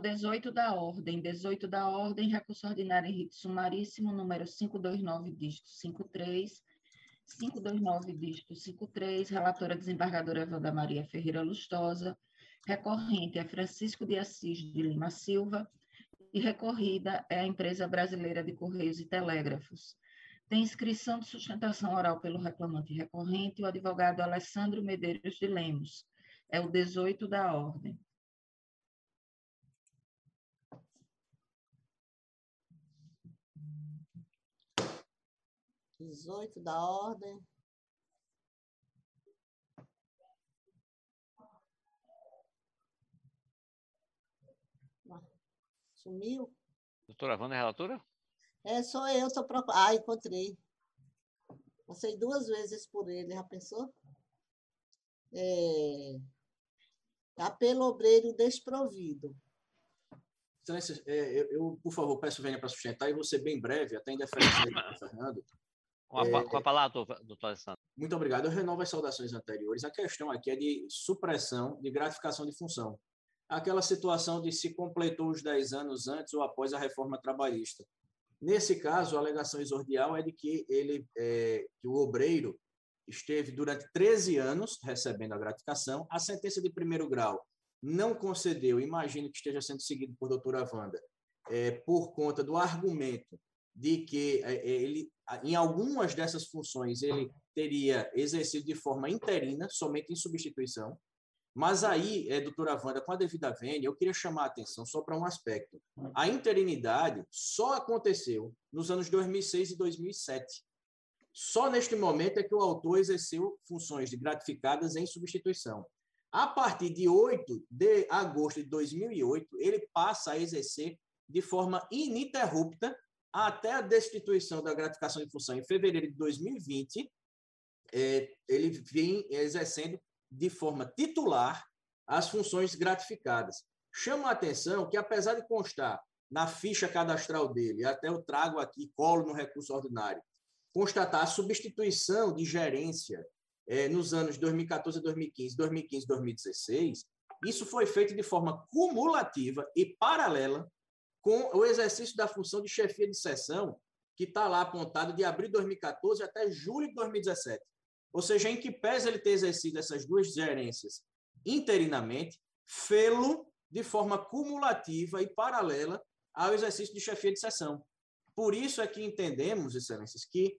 18 da Ordem. 18 da Ordem, recurso ordinário em rito sumaríssimo, número 529, dígito 53, 529, dígito 53, relatora desembargadora Wanda Maria Ferreira Lustosa, recorrente é Francisco de Assis de Lima Silva, e recorrida é a Empresa Brasileira de Correios e Telégrafos. Tem inscrição de sustentação oral pelo reclamante recorrente, o advogado Alessandro Medeiros de Lemos. É o 18 da Ordem. 18 da Ordem. Sumiu? Doutora Wanda, relatora? Sou eu, estou procurando. Ah, encontrei. Passei 2 vezes por ele, já pensou? Apelo obreiro desprovido. Excelência, eu, por favor, peço venha para sustentar e vou ser bem breve, até em deferência ao doutor Fernando. Com a palavra, doutor Alessandro. Muito obrigado. Eu renovo as saudações anteriores. A questão aqui é de supressão de gratificação de função. Aquela situação de se completou os 10 anos antes ou após a reforma trabalhista. Nesse caso, a alegação exordial é de que que o obreiro esteve durante 13 anos recebendo a gratificação. A sentença de primeiro grau não concedeu, imagino que esteja sendo seguido por doutora Wanda, por conta do argumento de que ele, em algumas dessas funções, ele teria exercido de forma interina, somente em substituição. Mas aí, doutora Wanda, com a devida vênia, eu queria chamar a atenção só para um aspecto. A interinidade só aconteceu nos anos 2006 e 2007. Só neste momento é que o autor exerceu funções de gratificadas em substituição. A partir de 8 de agosto de 2008, ele passa a exercer de forma ininterrupta até a destituição da gratificação de função em fevereiro de 2020. Ele vem exercendo de forma titular as funções gratificadas. Chama a atenção que, apesar de constar na ficha cadastral dele, até eu trago aqui, colo no recurso ordinário, constatar a substituição de gerência nos anos 2014 a 2015, 2015 2016, isso foi feito de forma cumulativa e paralela com o exercício da função de chefia de seção, que está lá apontado de abril de 2014 até julho de 2017. Ou seja, em que pese ele ter exercido essas duas gerências interinamente, fê-lo de forma cumulativa e paralela ao exercício de chefia de seção. Por isso é que entendemos, excelências, que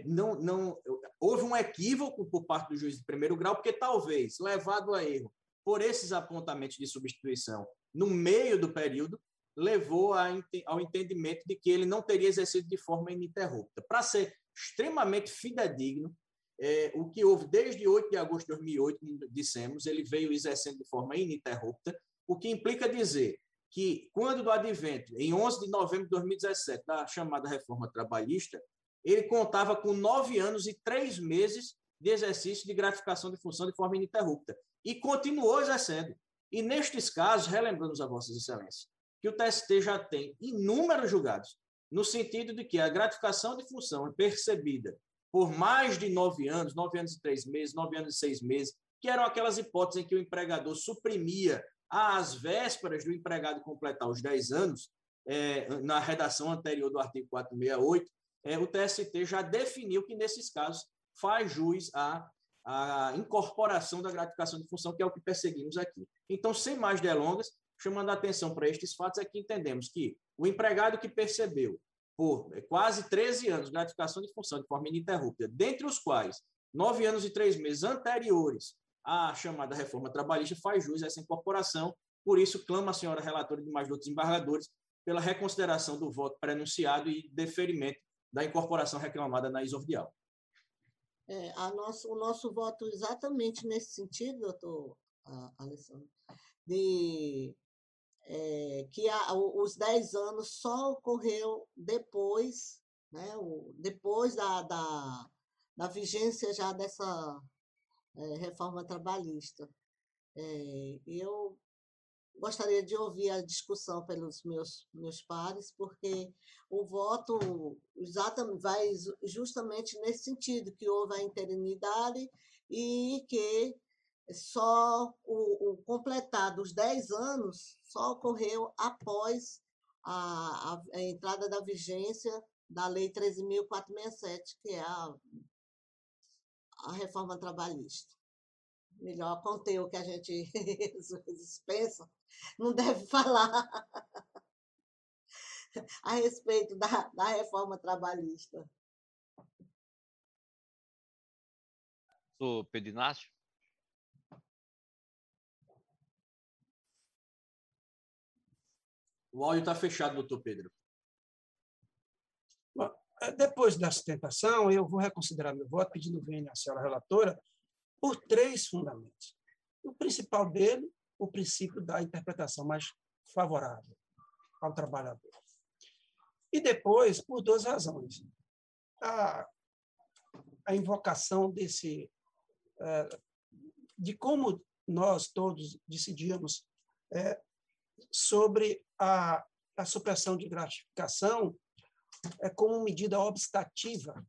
houve um equívoco por parte do juiz de primeiro grau, porque talvez, levado a erro por esses apontamentos de substituição no meio do período, levou ao entendimento de que ele não teria exercido de forma ininterrupta. Para ser extremamente fidedigno, o que houve desde 8 de agosto de 2008, como dissemos, ele veio exercendo de forma ininterrupta, o que implica dizer que, quando do advento, em 11 de novembro de 2017, da chamada reforma trabalhista, ele contava com 9 anos e 3 meses de exercício de gratificação de função de forma ininterrupta, e continuou exercendo. E, nestes casos, relembramos a Vossas Excelências, que o TST já tem inúmeros julgados, no sentido de que a gratificação de função é percebida por mais de 9 anos, 9 anos e 3 meses, 9 anos e 6 meses, que eram aquelas hipóteses em que o empregador suprimia às vésperas do empregado completar os 10 anos, na redação anterior do artigo 468, o TST já definiu que, nesses casos, faz jus à incorporação da gratificação de função, que é o que perseguimos aqui. Então, sem mais delongas, chamando a atenção para estes fatos, é que entendemos que o empregado que percebeu por quase 13 anos gratificação de função de forma ininterrupta, dentre os quais 9 anos e 3 meses anteriores à chamada reforma trabalhista, faz jus a essa incorporação. Por isso, clama a senhora relatora de mais outros embargadores pela reconsideração do voto pré-anunciado e deferimento da incorporação reclamada na exordial. O nosso voto exatamente nesse sentido, doutor Alessandro, de que os 10 anos só ocorreu depois, né, depois da vigência já dessa reforma trabalhista. Eu gostaria de ouvir a discussão pelos meus pares, porque o voto vai justamente nesse sentido, que houve a interinidade e que só o completar dos 10 anos só ocorreu após a entrada da vigência da Lei 13.467, que é a reforma trabalhista. Melhor conter o que a gente às vezes pensa, não deve falar a respeito da reforma trabalhista. Do Pedro Inácio? O áudio está fechado, doutor Pedro. Bom, depois da sustentação, eu vou reconsiderar meu voto, pedindo vênia à senhora relatora, por 3 fundamentos. O principal dele, o princípio da interpretação mais favorável ao trabalhador. E depois, por 2 razões. A invocação de como nós todos decidimos sobre a supressão de gratificação como medida obstativa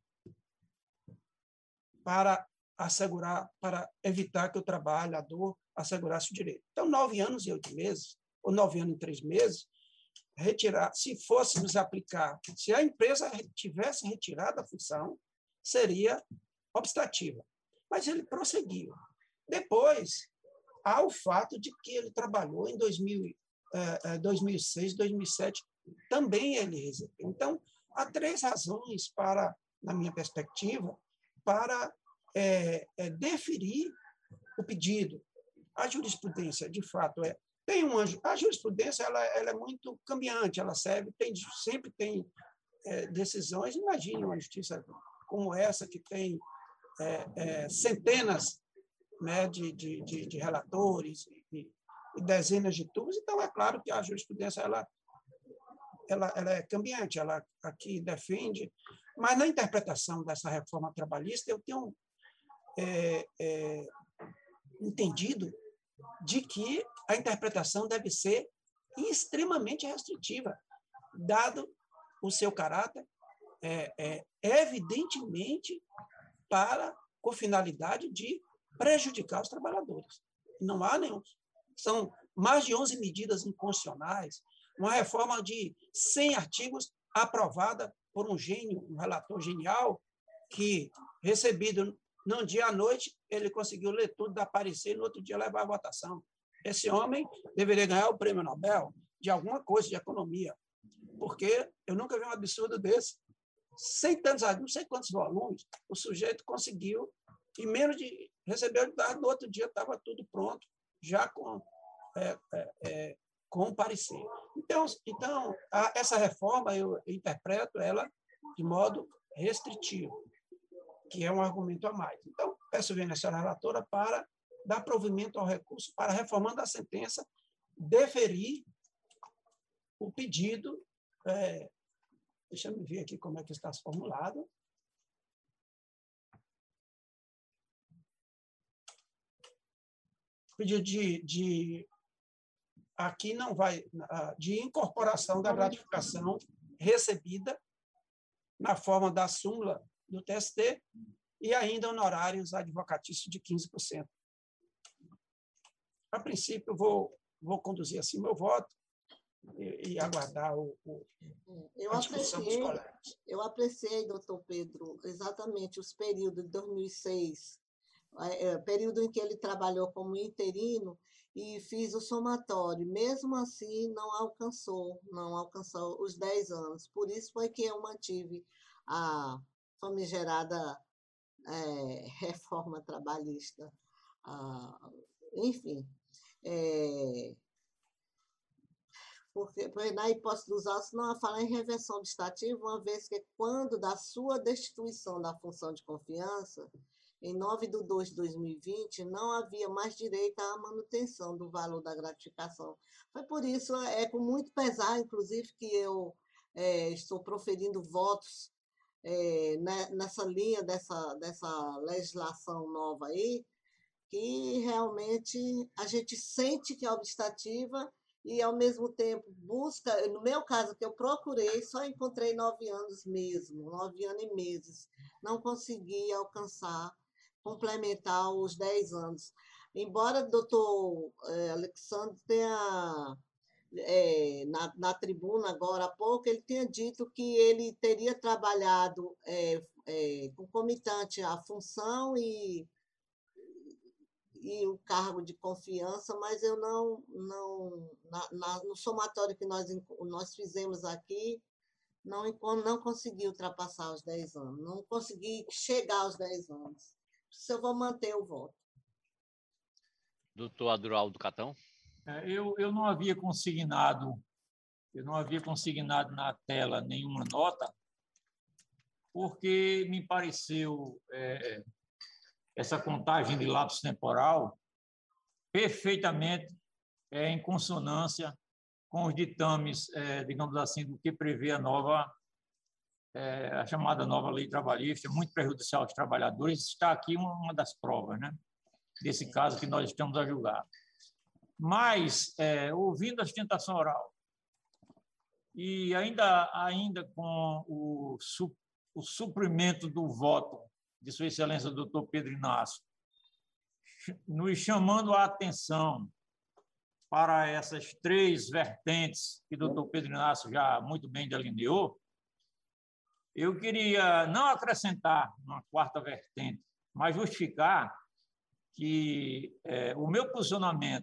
para evitar que o trabalhador assegurasse o direito. Então, 9 anos e 8 meses, ou 9 anos e 3 meses, se fôssemos aplicar, se a empresa tivesse retirado a função, seria obstativa. Mas ele prosseguiu. Depois, há o fato de que ele trabalhou em 2006, 2007, também ele recebeu. Então, há 3 razões na minha perspectiva, para deferir o pedido. A jurisprudência, de fato, a jurisprudência ela é muito cambiante, ela sempre tem decisões. Imagine uma justiça como essa, que tem centenas, né, de relatores e dezenas de turmas. Então, é claro que a jurisprudência ela é cambiante, ela aqui defende, mas na interpretação dessa reforma trabalhista, eu tenho entendido de que a interpretação deve ser extremamente restritiva, dado o seu caráter evidentemente com finalidade de prejudicar os trabalhadores. Não há nenhum. São mais de 11 medidas inconstitucionais, uma reforma de 100 artigos aprovada por um gênio, um relator genial, que, recebido num dia à noite, ele conseguiu ler tudo, dar parecer e no outro dia levar a votação. Esse homem deveria ganhar o prêmio Nobel de alguma coisa de economia, porque eu nunca vi um absurdo desse. Não sei quantos volumes, o sujeito conseguiu, e menos de receber, no outro dia estava tudo pronto, já com o parecer. Então, essa reforma eu interpreto ela de modo restritivo, que é um argumento a mais. Então, peço vênia à senhora relatora para dar provimento ao recurso para, reformando a sentença, deferir o pedido. Deixa eu ver aqui como é que está formulado. Pedido aqui não vai, de incorporação da gratificação recebida na forma da súmula do TST e ainda honorários advocatícios de 15%. A princípio, vou conduzir assim meu voto e aguardar a discussão dos colegas. Eu apreciei, doutor Pedro, exatamente os períodos de 2006, período em que ele trabalhou como interino, e fiz o somatório. Mesmo assim, não alcançou os 10 anos. Por isso foi que eu mantive a famigerada reforma trabalhista. Enfim, porque na hipótese dos autos não há falar em reversão obstativa, uma vez que quando da sua destituição da função de confiança, em 9 de 2 de 2020, não havia mais direito à manutenção do valor da gratificação. Foi por isso, com muito pesar, inclusive, que eu estou proferindo votos nessa linha dessa legislação nova aí, que realmente a gente sente que é obstativa e, ao mesmo tempo, busca. No meu caso, que eu procurei, só encontrei 9 anos mesmo, 9 anos e meses. Não consegui complementar os 10 anos. embora o doutor Alexandre tenha, na tribuna agora há pouco, ele tinha dito que ele teria trabalhado concomitante à função e o cargo de confiança, mas eu no somatório que nós fizemos aqui, não consegui ultrapassar os 10 anos, não consegui chegar aos 10 anos. Isso eu vou manter o voto. Doutor Adroaldo Catão. Eu não havia consignado na tela nenhuma nota, porque me pareceu essa contagem de lapso temporal perfeitamente em consonância com os ditames, digamos assim, do que prevê a chamada nova lei trabalhista, muito prejudicial aos trabalhadores. Está aqui uma das provas, né, desse caso que nós estamos a julgar. Mas, ouvindo a sustentação oral e ainda com o suprimento do voto de Sua Excelência, doutor Pedro Inácio, nos chamando a atenção para essas 3 vertentes que o doutor Pedro Inácio já muito bem delineou, eu queria não acrescentar uma 4ª vertente, mas justificar que o meu posicionamento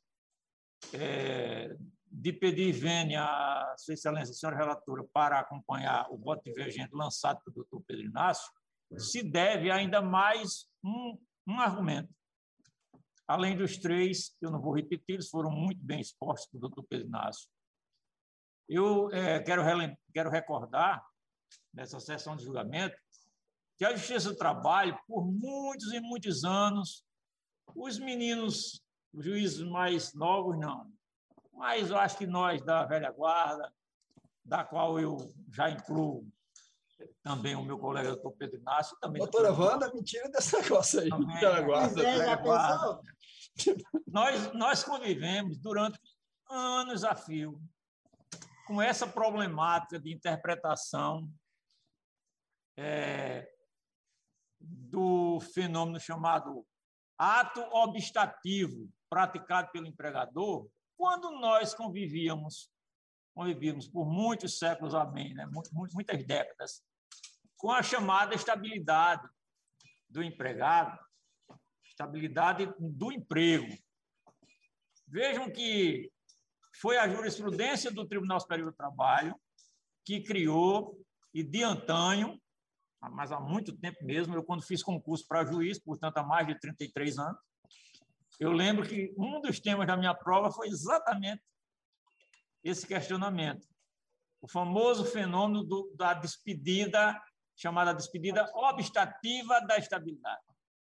de pedir vênia à Sua Excelência, senhora relatora, para acompanhar o voto divergente lançado pelo doutor Pedro Inácio, se deve a ainda mais um argumento. Além dos 3, eu não vou repetir, eles foram muito bem expostos pelo doutor Pedro Inácio. Eu quero recordar, nessa sessão de julgamento, que a Justiça do Trabalho, por muitos e muitos anos, os meninos, os juízes mais novos, não, mas eu acho que nós, da velha guarda, da qual eu já incluo também o meu colega doutor Pedro Inácio. Também doutora Wanda, mentira desse negócio aí. Também, já pensou? Nós convivemos durante anos a fio com essa problemática de interpretação do fenômeno chamado ato obstativo praticado pelo empregador, quando nós convivíamos por muitos séculos, amém, né? Muitas décadas, com a chamada estabilidade do empregado, estabilidade do emprego. Vejam que foi a jurisprudência do Tribunal Superior do Trabalho que criou, e de antanho, mas há muito tempo mesmo, eu quando fiz concurso para juiz, portanto há mais de 33 anos, eu lembro que um dos temas da minha prova foi exatamente esse questionamento, o famoso fenômeno da despedida, chamada despedida obstativa da estabilidade.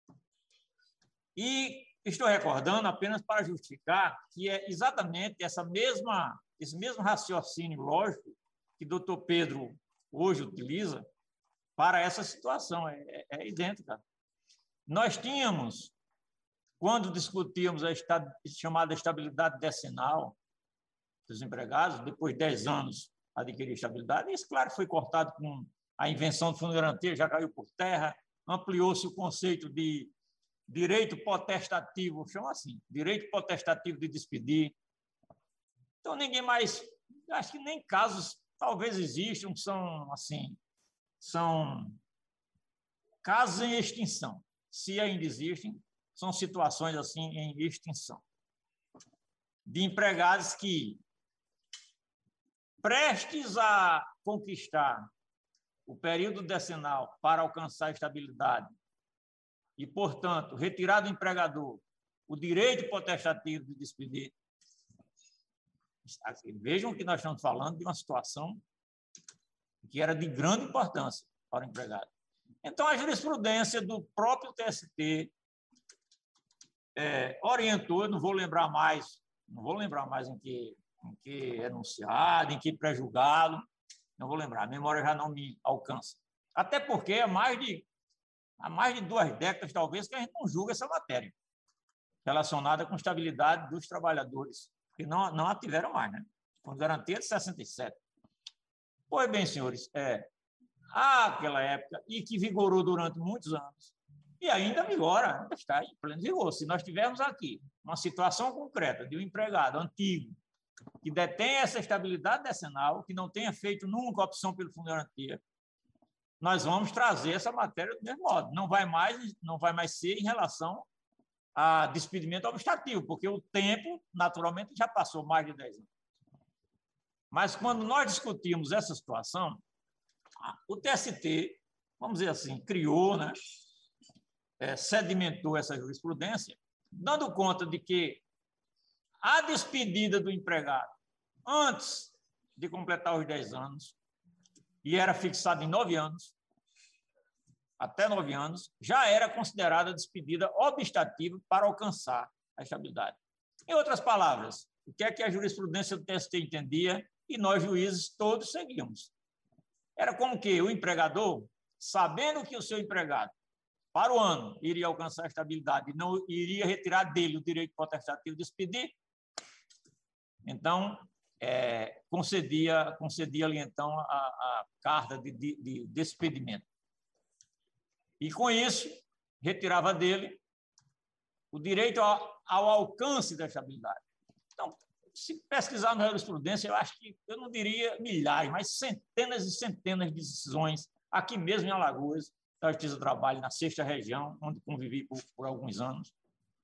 E estou recordando apenas para justificar que é exatamente esse mesmo raciocínio lógico que o doutor Pedro hoje utiliza para essa situação, é idêntica. Nós tínhamos, quando discutíamos a chamada estabilidade decenal dos empregados, depois de 10 anos adquirir estabilidade, isso, claro, foi cortado com a invenção do Fundo de Garantia, já caiu por terra, ampliou-se o conceito de direito potestativo, chama assim, direito potestativo de despedir. Então, ninguém mais, acho que nem casos, talvez existam, são casos em extinção. Se ainda existem, são situações assim em extinção. De empregados que, prestes a conquistar o período decenal para alcançar a estabilidade e, portanto, retirar do empregador o direito potestativo de despedir, vejam que nós estamos falando de uma situação que era de grande importância para o empregado. Então, a jurisprudência do próprio TST orientou, não vou lembrar mais em que enunciado, em que pré-julgado, não vou lembrar, a memória já não me alcança. Até porque há mais de 2 décadas, talvez, que a gente não julga essa matéria relacionada com estabilidade dos trabalhadores, porque não a tiveram mais, né? Com garantia de 67. Pois bem, senhores, aquela época, e que vigorou durante muitos anos, E ainda vigora, ainda está em pleno vigor. Se nós tivermos aqui uma situação concreta de um empregado antigo que detém essa estabilidade decenal, que não tenha feito nunca opção pelo fundo de garantia, nós vamos trazer essa matéria do mesmo modo. Não vai mais ser em relação a despedimento objetivo, porque o tempo, naturalmente, já passou mais de 10 anos. Mas, quando nós discutimos essa situação, o TST, vamos dizer assim, criou, né, sedimentou essa jurisprudência, dando conta de que a despedida do empregado antes de completar os 10 anos, e era fixado em 9 anos, até 9 anos, já era considerada despedida obstativa para alcançar a estabilidade. Em outras palavras, o que é que a jurisprudência do TST entendia e nós, juízes, todos seguimos? Era como que o empregador, sabendo que o seu empregado, para o ano, iria alcançar a estabilidade e não iria retirar dele o direito potestativo de despedir, então, concedia-lhe, então, a carta de despedimento. E, com isso, retirava dele o direito ao alcance da estabilidade. Então, se pesquisar na jurisprudência, eu acho que, eu não diria milhares, mas centenas e centenas de decisões, aqui mesmo em Alagoas, da Justiça do Trabalho, na 6ª Região, onde convivi por alguns anos.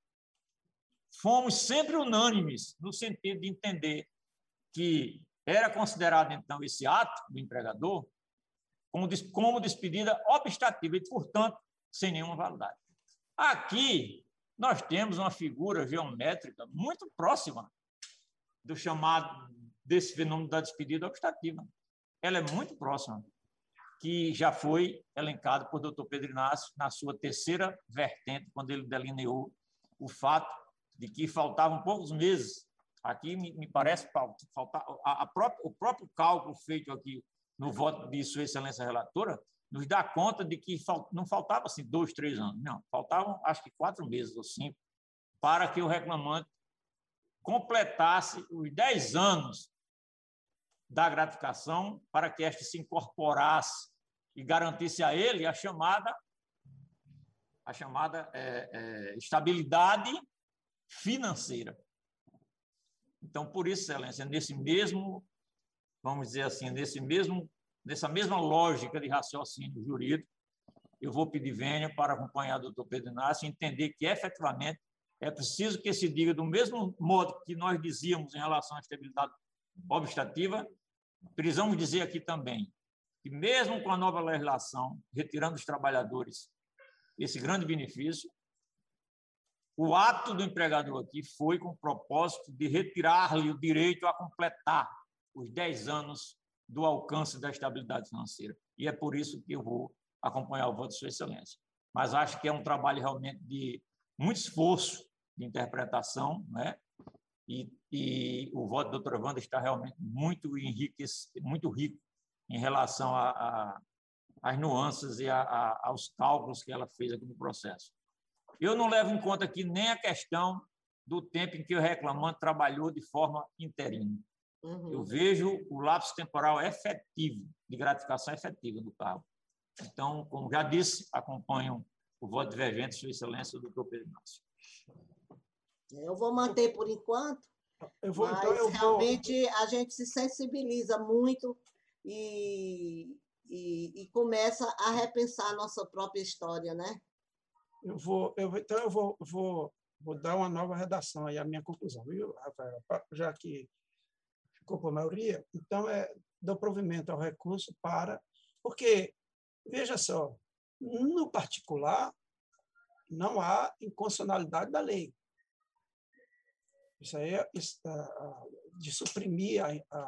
Fomos sempre unânimes no sentido de entender que era considerado, então, esse ato do empregador como despedida obstativa e, portanto, sem nenhuma validade. Aqui, nós temos uma figura geométrica muito próxima do chamado, desse fenômeno da despedida obstativa. Ela é muito próxima, que já foi elencado por Dr. Pedro Inácio na sua 3ª vertente, quando ele delineou o fato de que faltavam poucos meses. Aqui, me parece, faltar o próprio cálculo feito aqui no voto de Sua Excelência Relatora nos dá conta de que não faltava assim 2, 3 anos, não, faltavam acho que 4 meses ou 5 para que o reclamante completasse os 10 anos da gratificação, para que esta se incorporasse e garantisse a ele a chamada estabilidade financeira. Então, por isso, Excelência, nesse mesmo, vamos dizer assim, nessa mesma lógica de raciocínio jurídico, eu vou pedir vênia para acompanhar o doutor Pedro Inácio e entender que, efetivamente, é preciso que se diga do mesmo modo que nós dizíamos em relação à estabilidade obstativa, precisamos dizer aqui também que, mesmo com a nova legislação, retirando dos trabalhadores esse grande benefício, o ato do empregador aqui foi com o propósito de retirar-lhe o direito a completar os 10 anos do alcance da estabilidade financeira. E é por isso que eu vou acompanhar o voto de Sua Excelência. Mas acho que é um trabalho realmente de muito esforço de interpretação, né? E o voto da doutora Wanda está realmente muito rico em relação às nuances e aos cálculos que ela fez aqui no processo. Eu não levo em conta aqui nem a questão do tempo em que o reclamante trabalhou de forma interina. Eu vejo o lapso temporal efetivo, de gratificação efetiva do cargo. Então, como já disse, acompanho o voto divergente de Sua Excelência, o doutor Pedro Inácio. Eu vou manter por enquanto, mas realmente a gente se sensibiliza muito e começa a repensar a nossa própria história, né? Então, eu vou dar uma nova redação aí, a minha conclusão, viu, Rafael? Já que ficou por maioria, então, dou provimento ao recurso porque, veja só, no particular, não há inconstitucionalidade da lei. Isso aí, de suprimir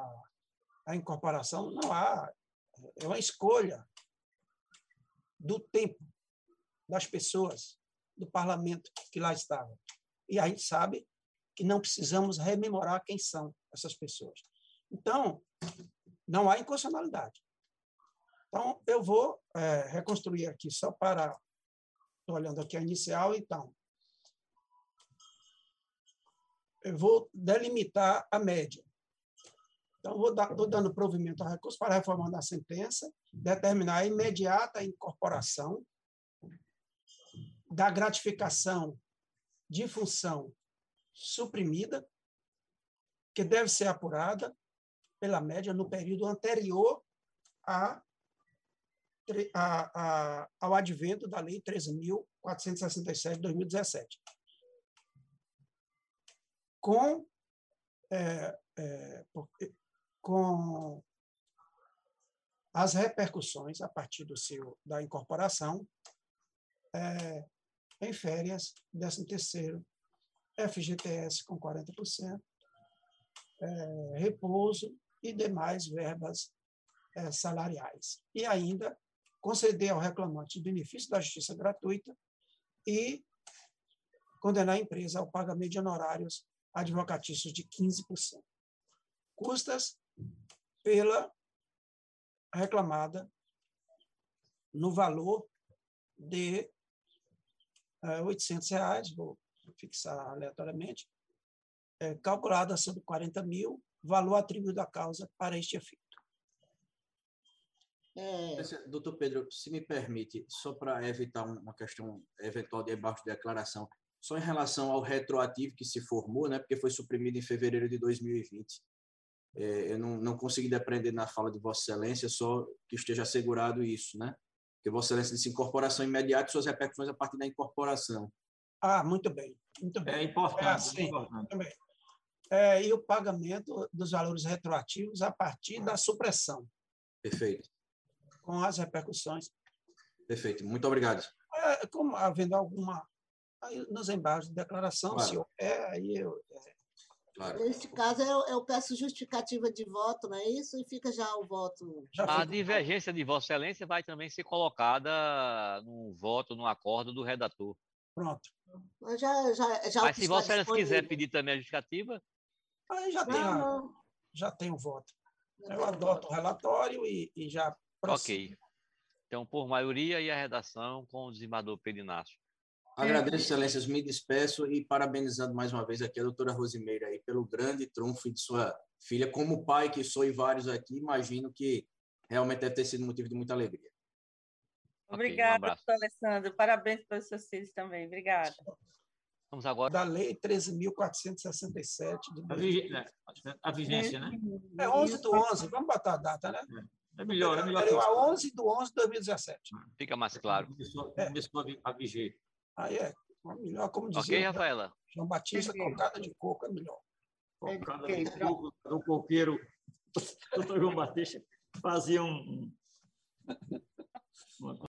a incorporação, não há. É uma escolha do tempo das pessoas, do parlamento que lá estavam. E a gente sabe que não precisamos rememorar quem são essas pessoas. Então, não há inconstitucionalidade. Então, eu vou reconstruir aqui, só para... Estou olhando aqui a inicial, então. Eu vou delimitar a média. Então, estou dando provimento ao recurso para reformar a sentença, determinar a imediata incorporação da gratificação de função suprimida, que deve ser apurada pela média no período anterior ao advento da Lei 13.467 de 2017, com as repercussões a partir da incorporação em férias, 13º, FGTS com 40%, repouso e demais verbas salariais. E ainda conceder ao reclamante o benefício da justiça gratuita e condenar a empresa ao pagamento de honorários advocatícios de 15%. Custas pela reclamada no valor de R$ 800, vou fixar aleatoriamente, calculada sobre 40 mil, valor atribuído à causa para este efeito. Doutor Pedro, se me permite, só para evitar uma questão eventual de embargo de declaração, só em relação ao retroativo que se formou, né, porque foi suprimido em fevereiro de 2020. Eu não consegui depreender na fala de Vossa Excelência, só que esteja assegurado isso, né? Porque Vossa Excelência disse incorporação imediata e suas repercussões a partir da incorporação. Muito bem, muito bem. É importante. Assim, muito bem. E o pagamento dos valores retroativos a partir da supressão. Perfeito. Com as repercussões. Perfeito. Muito obrigado. Como havendo alguma... Aí, nos embargos de declaração, claro. Se houver, aí eu... Claro. Nesse caso, eu peço justificativa de voto, não é isso? E fica já o voto. A divergência de Vossa Excelência vai também ser colocada no voto, no acordo do redator. Pronto. Mas Mas se Vossa Excelência quiser pedir também a justificativa... Aí já tem o voto. Eu adoto o relatório e já prossigo. Ok. Então, por maioria e a redação com o desembargador Pedro Inácio. Agradeço, excelências, me despeço e parabenizando mais uma vez aqui a doutora Rosimeira aí pelo grande trunfo de sua filha. Como pai que sou e vários aqui, imagino que realmente deve ter sido motivo de muita alegria. Obrigada, doutor Alessandro. Parabéns para os seus filhos também. Obrigada. Vamos agora. Da Lei 13.467. A vigência, né? 11/11. Vamos botar a data, né? É melhor. A 11/11/2017. Fica mais claro. A vigência. Aí melhor, como dizia. Ok, Rafaela? João Batista, cocada de coco é melhor. Cocada de coco, do coqueiro. O doutor João Batista fazia uma